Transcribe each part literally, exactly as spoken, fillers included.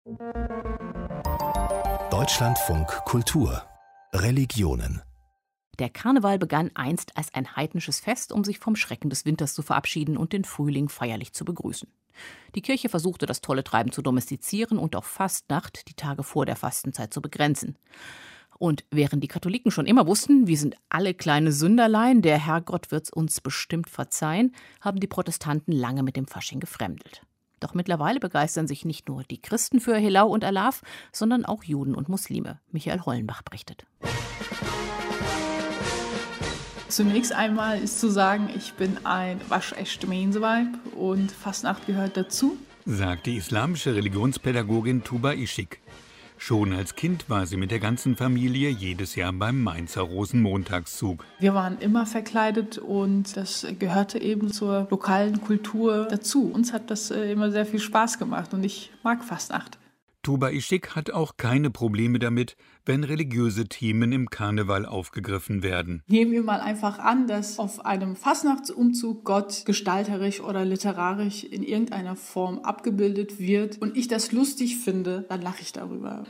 Deutschlandfunk Kultur Religionen. Der Karneval begann einst als ein heidnisches Fest, um sich vom Schrecken des Winters zu verabschieden und den Frühling feierlich zu begrüßen. Die Kirche versuchte, das tolle Treiben zu domestizieren und auf Fastnacht, die Tage vor der Fastenzeit, zu begrenzen. Und während die Katholiken schon immer wussten, wir sind alle kleine Sünderlein, der Herrgott wird's uns bestimmt verzeihen, haben die Protestanten lange mit dem Fasching gefremdelt. Doch mittlerweile begeistern sich nicht nur die Christen für Helau und Alaf, sondern auch Juden und Muslime. Michael Hollenbach berichtet. Zunächst einmal ist zu sagen, ich bin ein waschechte Menseweib und Fastnacht gehört dazu, sagt die islamische Religionspädagogin Tuba Ishik. Schon als Kind war sie mit der ganzen Familie jedes Jahr beim Mainzer Rosenmontagszug. Wir waren immer verkleidet und das gehörte eben zur lokalen Kultur dazu. Uns hat das immer sehr viel Spaß gemacht und ich mag Fastnacht. Tuba Ishik hat auch keine Probleme damit, wenn religiöse Themen im Karneval aufgegriffen werden. Nehmen wir mal einfach an, dass auf einem Fastnachtsumzug Gott gestalterisch oder literarisch in irgendeiner Form abgebildet wird und ich das lustig finde, dann lache ich darüber.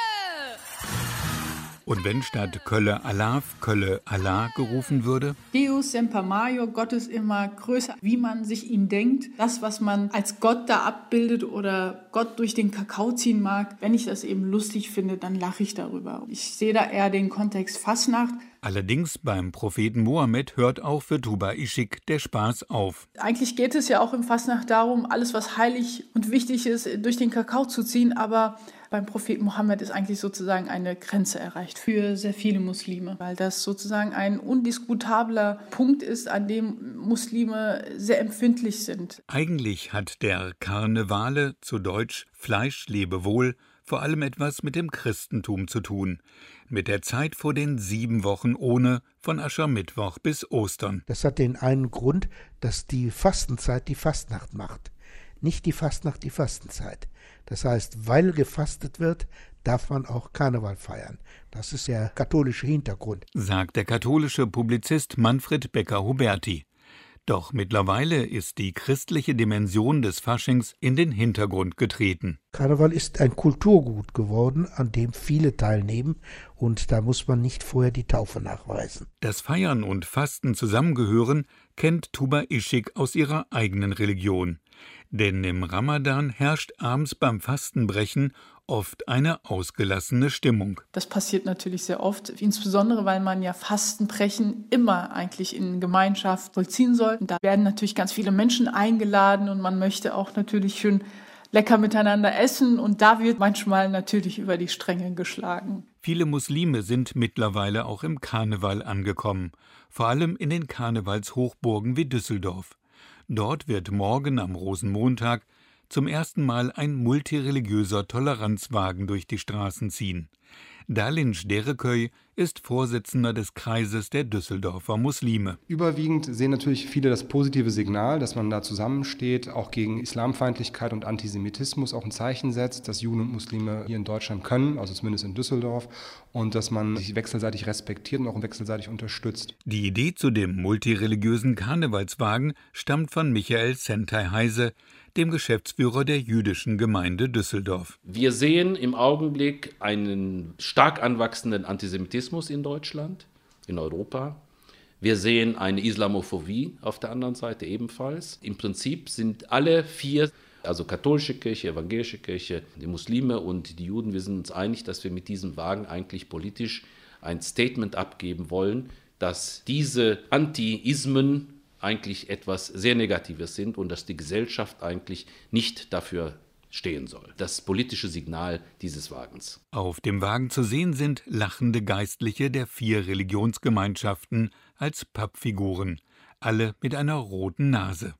Und wenn statt Kölle Alaf, Kölle Allah gerufen würde? Deus semper major, Gott ist immer größer, wie man sich ihn denkt. Das, was man als Gott da abbildet oder Gott durch den Kakao ziehen mag, wenn ich das eben lustig finde, dann lache ich darüber. Ich sehe da eher den Kontext Fastnacht. Allerdings beim Propheten Mohammed hört auch für Tuba Ishik der Spaß auf. Eigentlich geht es ja auch im Fastnacht darum, alles, was heilig und wichtig ist, durch den Kakao zu ziehen, aber beim Propheten Mohammed ist eigentlich sozusagen eine Grenze erreicht für sehr viele Muslime, weil das sozusagen ein undiskutabler Punkt ist, an dem Muslime sehr empfindlich sind. Eigentlich hat der Karnevale, zu Deutsch Fleisch lebe wohl, vor allem etwas mit dem Christentum zu tun. Mit der Zeit vor den sieben Wochen ohne, von Aschermittwoch bis Ostern. Das hat den einen Grund, dass die Fastenzeit die Fastnacht macht. Nicht die Fastnacht die Fastenzeit. Das heißt, weil gefastet wird, darf man auch Karneval feiern. Das ist der katholische Hintergrund, sagt der katholische Publizist Manfred Becker-Huberti. Doch mittlerweile ist die christliche Dimension des Faschings in den Hintergrund getreten. Karneval ist ein Kulturgut geworden, an dem viele teilnehmen und da muss man nicht vorher die Taufe nachweisen. Dass Feiern und Fasten zusammengehören, kennt Tuba Ishik aus ihrer eigenen Religion. Denn im Ramadan herrscht abends beim Fastenbrechen oft eine ausgelassene Stimmung. Das passiert natürlich sehr oft, insbesondere weil man ja Fastenbrechen immer eigentlich in Gemeinschaft vollziehen soll. Und da werden natürlich ganz viele Menschen eingeladen und man möchte auch natürlich schön lecker miteinander essen und da wird manchmal natürlich über die Stränge geschlagen. Viele Muslime sind mittlerweile auch im Karneval angekommen, vor allem in den Karnevalshochburgen wie Düsseldorf. Dort wird morgen am Rosenmontag zum ersten Mal ein multireligiöser Toleranzwagen durch die Straßen ziehen. Dalinj Dereköy ist Vorsitzender des Kreises der Düsseldorfer Muslime. Überwiegend sehen natürlich viele das positive Signal, dass man da zusammensteht, auch gegen Islamfeindlichkeit und Antisemitismus auch ein Zeichen setzt, dass Juden und Muslime hier in Deutschland können, also zumindest in Düsseldorf, und dass man sich wechselseitig respektiert und auch wechselseitig unterstützt. Die Idee zu dem multireligiösen Karnevalswagen stammt von Michael Sentei-Heise, dem Geschäftsführer der jüdischen Gemeinde Düsseldorf. Wir sehen im Augenblick einen stark anwachsenden Antisemitismus in Deutschland, in Europa. Wir sehen eine Islamophobie auf der anderen Seite ebenfalls. Im Prinzip sind alle vier, also katholische Kirche, evangelische Kirche, die Muslime und die Juden, wir sind uns einig, dass wir mit diesem Wagen eigentlich politisch ein Statement abgeben wollen, dass diese Anti-Ismen eigentlich etwas sehr Negatives sind und dass die Gesellschaft eigentlich nicht dafür stehen soll. Das politische Signal dieses Wagens. Auf dem Wagen zu sehen sind lachende Geistliche der vier Religionsgemeinschaften als Pappfiguren, alle mit einer roten Nase.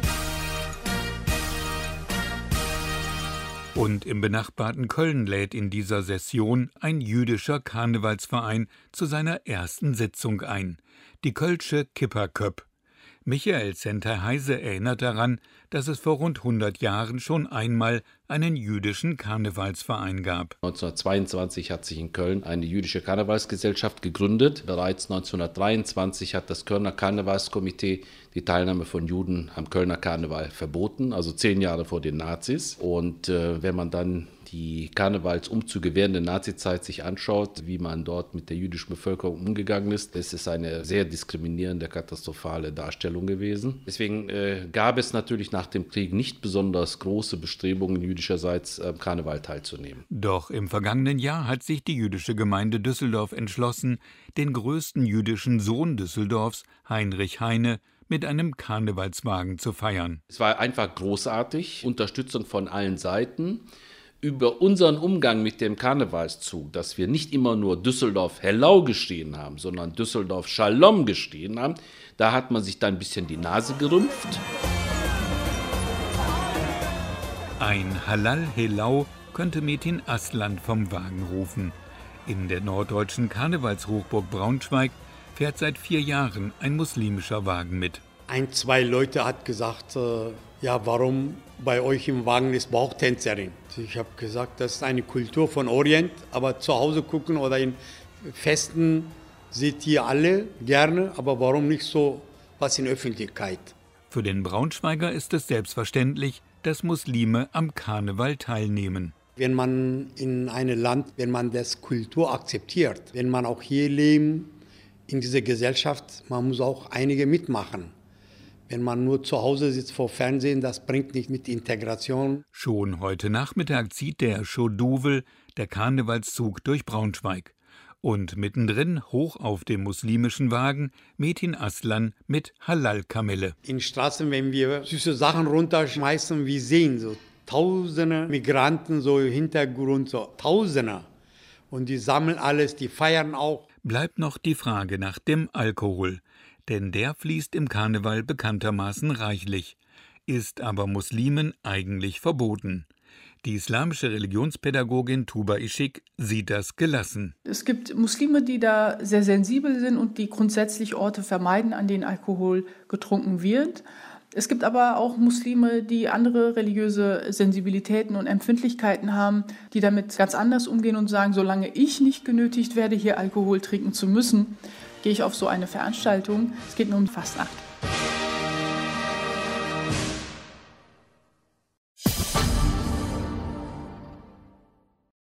Und im benachbarten Köln lädt in dieser Session ein jüdischer Karnevalsverein zu seiner ersten Sitzung ein, die Kölsche Kipperköpp. Michael Sentei-Heise erinnert daran, dass es vor rund hundert Jahren schon einmal einen jüdischen Karnevalsverein gab. neunzehnhundertzweiundzwanzig hat sich in Köln eine jüdische Karnevalsgesellschaft gegründet. Bereits neunzehnhundertdreiundzwanzig hat das Kölner Karnevalskomitee die Teilnahme von Juden am Kölner Karneval verboten, also zehn Jahre vor den Nazis. Und äh, wenn man dann die Karnevalsumzüge während der Nazizeit sich anschaut, wie man dort mit der jüdischen Bevölkerung umgegangen ist, es ist eine sehr diskriminierende, katastrophale Darstellung gewesen. Deswegen äh, gab es natürlich nach dem Krieg nicht besonders große Bestrebungen jüdischerseits, am Karneval teilzunehmen. Doch im vergangenen Jahr hat sich die jüdische Gemeinde Düsseldorf entschlossen, den größten jüdischen Sohn Düsseldorfs, Heinrich Heine, mit einem Karnevalswagen zu feiern. Es war einfach großartig, Unterstützung von allen Seiten. Über unseren Umgang mit dem Karnevalszug, dass wir nicht immer nur Düsseldorf-Hellau geschrien haben, sondern Düsseldorf-Shalom geschrien haben, da hat man sich dann ein bisschen die Nase gerümpft. Ein Halal-Helau könnte Metin Aslan vom Wagen rufen. In der norddeutschen Karnevalshochburg Braunschweig fährt seit vier Jahren ein muslimischer Wagen mit. Ein, zwei Leute hat gesagt, äh, ja, warum bei euch im Wagen ist Bauchtänzerin? Ich habe gesagt, das ist eine Kultur von Orient, aber zu Hause gucken oder in Festen seht ihr alle gerne, aber warum nicht so was in Öffentlichkeit? Für den Braunschweiger ist es selbstverständlich, dass Muslime am Karneval teilnehmen. Wenn man in einem Land, wenn man das Kultur akzeptiert, wenn man auch hier lebt, in dieser Gesellschaft, man muss auch einige mitmachen. Wenn man nur zu Hause sitzt vor Fernsehen, das bringt nicht mit Integration. Schon heute Nachmittag zieht der Shoduvel, der Karnevalszug, durch Braunschweig. Und mittendrin, hoch auf dem muslimischen Wagen, Metin Aslan mit Halal-Kamelle. In Straßen, wenn wir süße Sachen runterschmeißen, wir sehen so tausende Migranten so im Hintergrund, so tausende. Und die sammeln alles, die feiern auch. Bleibt noch die Frage nach dem Alkohol, denn der fließt im Karneval bekanntermaßen reichlich, ist aber Muslimen eigentlich verboten. Die islamische Religionspädagogin Tuba Ishik sieht das gelassen. Es gibt Muslime, die da sehr sensibel sind und die grundsätzlich Orte vermeiden, an denen Alkohol getrunken wird. Es gibt aber auch Muslime, die andere religiöse Sensibilitäten und Empfindlichkeiten haben, die damit ganz anders umgehen und sagen, solange ich nicht genötigt werde, hier Alkohol trinken zu müssen, gehe ich auf so eine Veranstaltung. Es geht nur um Fastnacht.